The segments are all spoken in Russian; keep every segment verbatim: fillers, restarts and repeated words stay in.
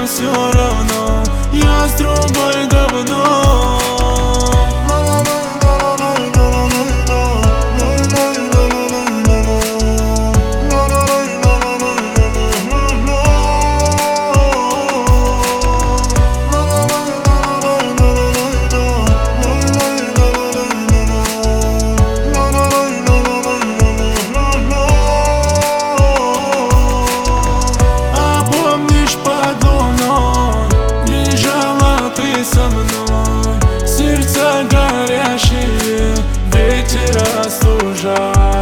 все равно, я с другой давно. Со мной сердца горящие, ветер остужал.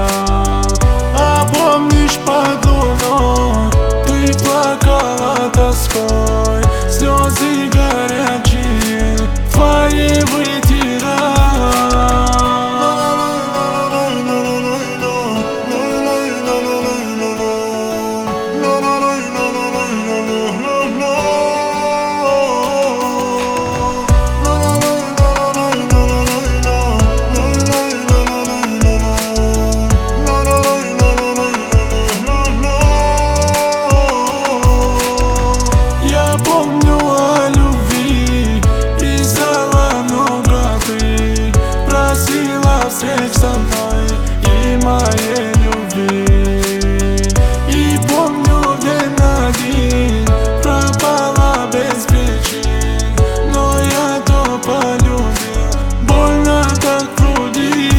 А помнишь, под луной ты плакала тоской, слезы горячие твои вытирал. Встреч со мной и моей любви. И помню, день на день пропала без причин, но я то полюбил, больно так в груди.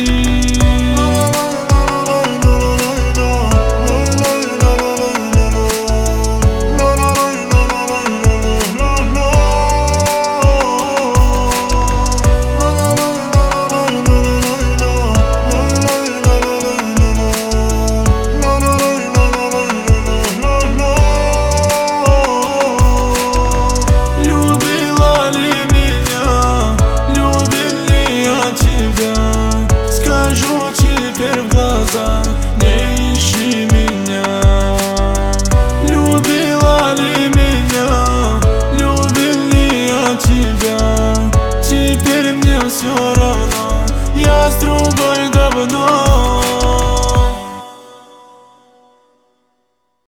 Скажу теперь в глаза, не ищи меня. Любила ли меня, любил ли я тебя? Теперь мне все равно, я с другой давно.